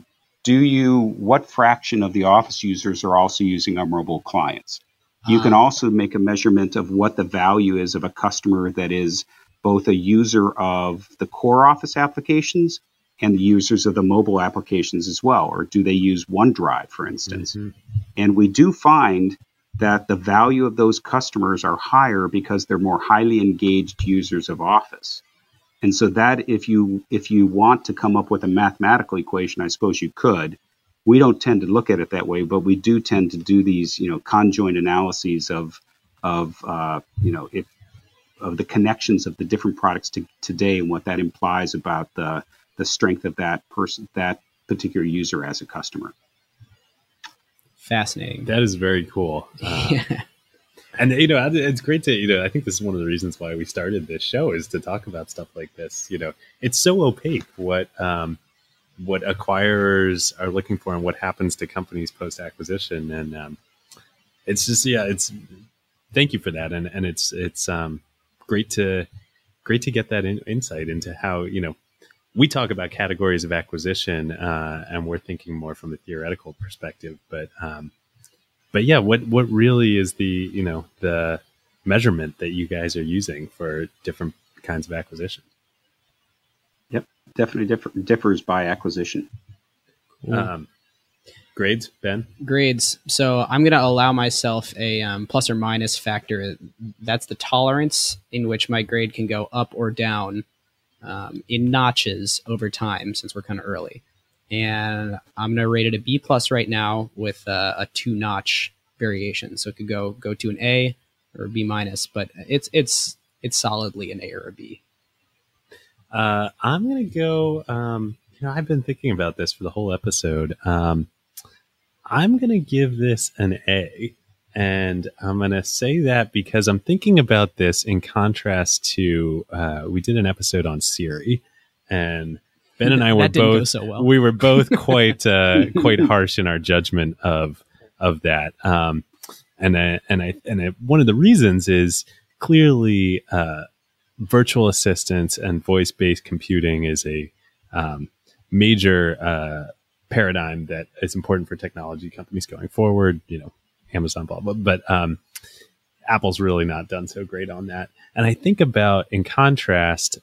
what fraction of the Office users are also using our mobile clients? You can also make a measurement of what the value is of a customer that is both a user of the core Office applications and the users of the mobile applications as well, or do they use OneDrive, for instance? Mm-hmm. And we do find that the value of those customers are higher because they're more highly engaged users of Office. And so that if you want to come up with a mathematical equation, I suppose you could. We don't tend to look at it that way, but we do tend to do these, conjoint analyses of the connections of the different products today and what that implies about the strength of that particular user as a customer. Fascinating. That is very cool. And, it's great to, I think this is one of the reasons why we started this show, is to talk about stuff like this. It's so opaque what acquirers are looking for and what happens to companies post-acquisition. And it's just, thank you for that. And it's great to get that insight into how, we talk about categories of acquisition, and we're thinking more from a theoretical perspective. But yeah, what really is the measurement that you guys are using for different kinds of acquisition? Yep, definitely differs by acquisition. Cool. Grades, Ben? Grades. So I'm going to allow myself a plus or minus factor. That's the tolerance in which my grade can go up or down in notches over time, since we're kind of early. And I'm going to rate it a B+ right now with a 2-notch variation. So it could go to an A or a B-, but it's solidly an A or a B. I'm going to go, I've been thinking about this for the whole episode. I'm going to give this an A. And I'm going to say that because I'm thinking about this in contrast to, we did an episode on Siri, and Ben and I were both, so well. We were both quite harsh in our judgment of that. And one of the reasons is clearly, virtual assistants and voice-based computing is a, major, paradigm that is important for technology companies going forward, Amazon, blah, blah, but Apple's really not done so great on that. And I think about, in contrast,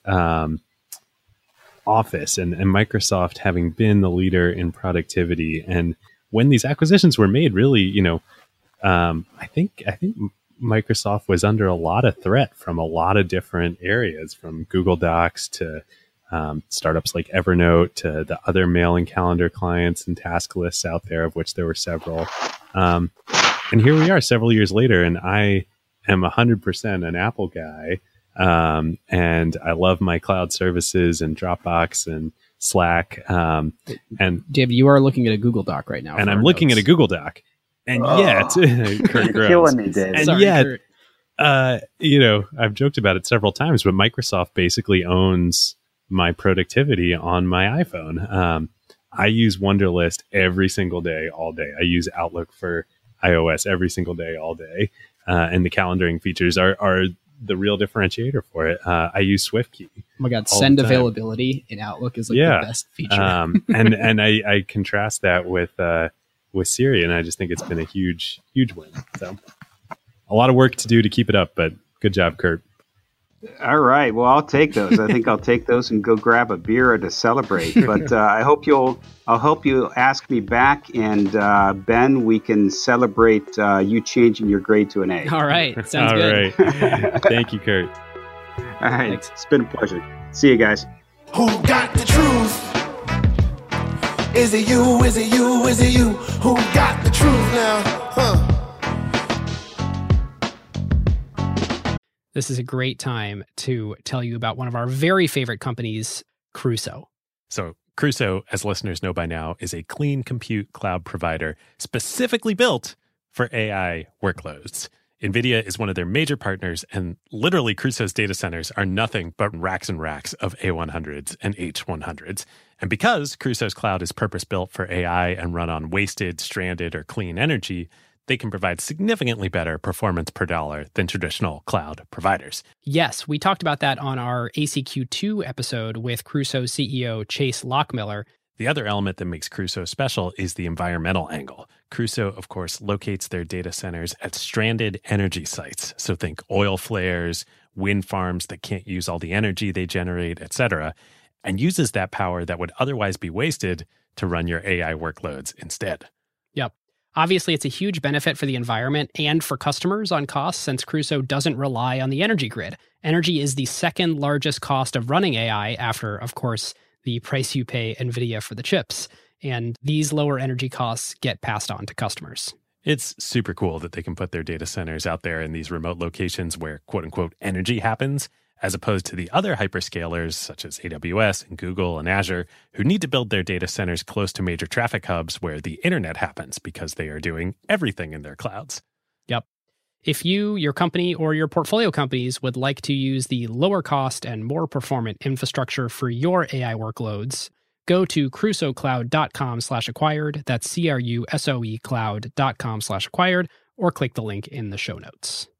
Office and Microsoft having been the leader in productivity. And when these acquisitions were made, really, I think Microsoft was under a lot of threat from a lot of different areas, from Google Docs to startups like Evernote to the other mail and calendar clients and task lists out there, of which there were several. And here we are several years later, and I am 100% an Apple guy. And I love my cloud services and Dropbox and Slack. And Dave, you are looking at a Google Doc right now. And I'm looking at a Google Doc. And yet, Kurt You're killing me, Dave. And Sorry, yet, Kurt. I've joked about it several times, but Microsoft basically owns my productivity on my iPhone. I use Wunderlist every single day, all day. I use Outlook for iOS every single day, all day. And the calendaring features are the real differentiator for it. I use SwiftKey. Oh my God, all send the time. availability in Outlook is like the best feature. And I contrast that with Siri, and I just think it's been a huge win. So a lot of work to do to keep it up, but good job, Kurt. All right. Well, I'll take those. I think I'll take those and go grab a beer to celebrate. But I'll help you ask me back, and Ben, we can celebrate you changing your grade to an A. All right. Sounds All good. right. Thank you, Kurt. All right. Thanks. It's been a pleasure. See you guys. Who got the truth? Is it you? Is it you? Is it you? Who got the truth now? Huh? This is a great time to tell you about one of our very favorite companies, Crusoe. So Crusoe, as listeners know by now, is a clean compute cloud provider specifically built for AI workloads. NVIDIA is one of their major partners, and literally Crusoe's data centers are nothing but racks and racks of A100s and H100s. And because Crusoe's cloud is purpose-built for AI and run on wasted, stranded, or clean energy, they can provide significantly better performance per dollar than traditional cloud providers. Yes, we talked about that on our ACQ2 episode with Crusoe CEO Chase Lockmiller. The other element that makes Crusoe special is the environmental angle. Crusoe, of course, locates their data centers at stranded energy sites. So think oil flares, wind farms that can't use all the energy they generate, etc., and uses that power that would otherwise be wasted to run your AI workloads instead. Yep. Obviously, it's a huge benefit for the environment and for customers on costs since Crusoe doesn't rely on the energy grid. Energy is the second largest cost of running AI after, of course, the price you pay NVIDIA for the chips. And these lower energy costs get passed on to customers. It's super cool that they can put their data centers out there in these remote locations where, quote unquote, energy happens, as opposed to the other hyperscalers such as AWS and Google and Azure, who need to build their data centers close to major traffic hubs where the internet happens because they are doing everything in their clouds. Yep. If you, your company, or your portfolio companies would like to use the lower cost and more performant infrastructure for your AI workloads, go to crusoecloud.com/acquired. That's CRUSOE cloud.com/acquired, or click the link in the show notes.